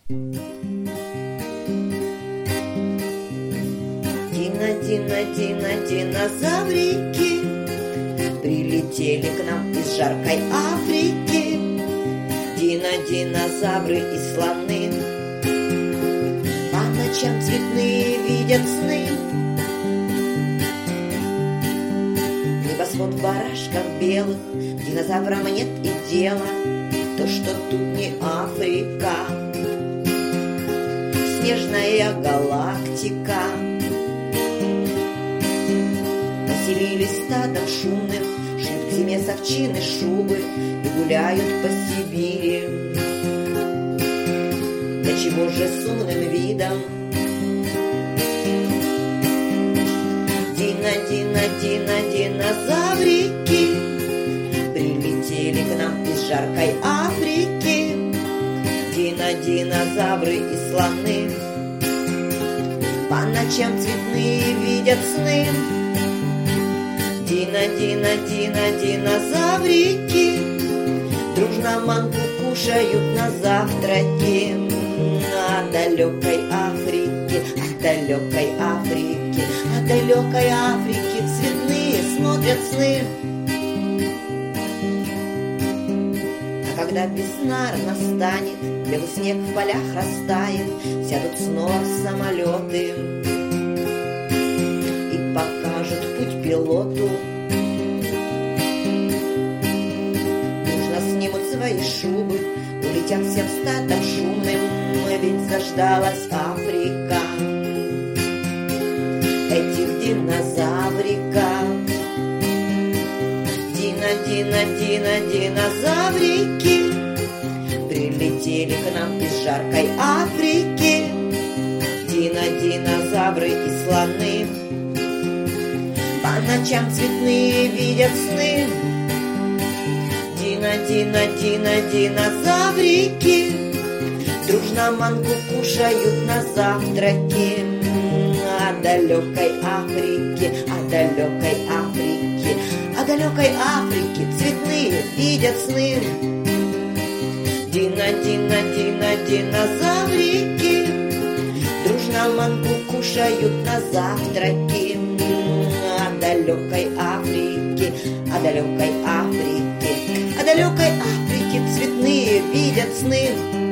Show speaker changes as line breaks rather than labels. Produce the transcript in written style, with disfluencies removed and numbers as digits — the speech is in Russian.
Динозаврики прилетели к нам из жаркой Африки. Динозавры и слоны по ночам цветные видят сны. Небосвод в барашках белых, динозаврам нет и дела, то, что тут не Африка, снежная галактика. Поселились стадом шумным, шьют к зиме с овчины шубы и гуляют по Сибири. Да чего же с умным видом? Динозаврики прилетели к нам из жаркой Африки. Динозавры и слоны по ночам цветные видят сны. Динозаврики дружно манку кушают на завтраке. О далекой Африке, о далекой Африке, о далекой Африке цветные смотрят сны. А когда весна настанет, белый снег в полях растает, сядут снова в самолеты и покажут путь пилоту. Дружно снимут свои шубы, улетят всем стадом шумным, ведь заждалась Африка этих динозавриков. Динозаврики прилетели к нам из жаркой Африки. Динозавры и слоны по ночам цветные видят сны. Динозаврики дружно манку кушают на завтраке. О далекой Африке, о далекой Африке, о далекой Африке цветные видят сны. Динозаврики дружно манку кушают на завтраке. О далекой Африке, о далекой Африке, о далекой Африке цветные видят сны.